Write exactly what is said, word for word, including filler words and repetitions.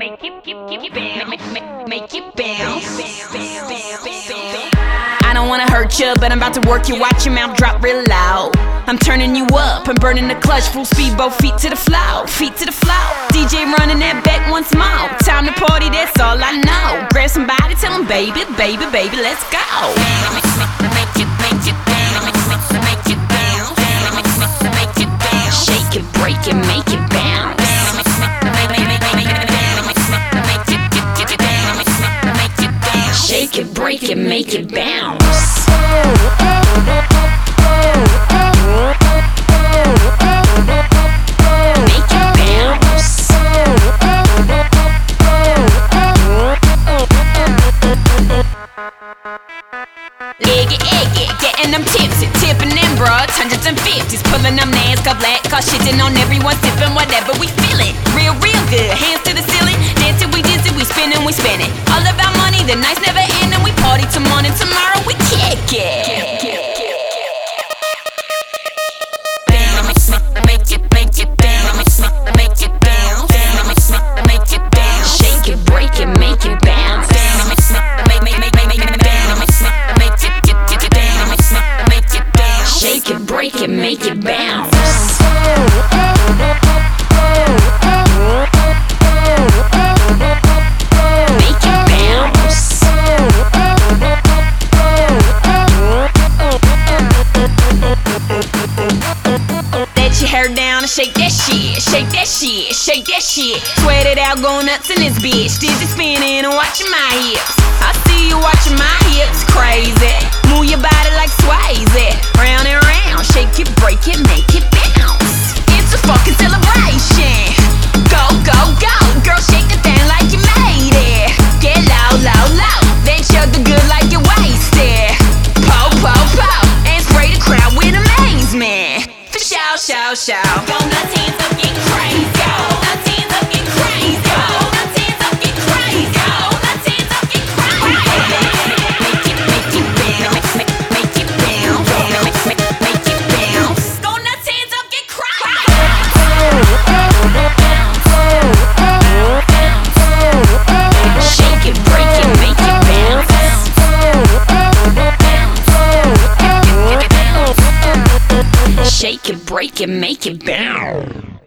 make it, make it bounce, make it bounce. I don't wanna hurt you, but I'm about to work you. Watch your mouth drop real loud. I'm turning you up, I'm burning the clutch, full speed, both feet to the floor, feet to the floor. D J running that back once more. Time to party, that's all I know. Grab somebody, tell them, baby, baby, baby, let's go. Make it, make it bounce, make it bounce, make it bounce. Shake it, break it, make it bounce. Shake it, break it, make it bounce. Make it bounce. Egg it, egg it, getting them tipsy, tipping them broads, hundreds and fifties, pulling them NASCAR black car, shitting on everyone, sipping whatever we feeling. Real, real good, hands to the ceiling, dancing we dizzy, we spinning, we spinning. All about money, the nights never end, and we party till morning. Tomorrow we kick it. Bounce, make it, make it bounce, make it bounce, make it bounce. Shake it, break it, make it bounce. Make, make, make, make, make it bounce. Make it, get, get it bounce. Make it bounce. Shake it, break it, make it bounce. Your hair down and shake that shit, shake that shit, shake that shit. Sweat it out, go nuts in this bitch. Dizzy spinning and watching my hips. I see you watching my hips, crazy. Move your body like Swayze. Round and round, shake it, break it, make it bounce. It's a fucking celebration. Go, go, go, girl, shake the thing like you made it. Get low, low, low, then chug the good like you wasted. Po, po, po, and spray the crowd with amazement. Shout, shout, shout. Go nuts, hands up, get crazy. Go nuts, hands up, get crazy. Go nuts, hands up, get crazy. Go nuts, hands up, get crazy. Make it, make it bounce, make, make it bounce, make, make, make it bounce. Go nuts, hands up, get crazy. Shake it, break it, make it bounce. Shake it, break it, make it bounce.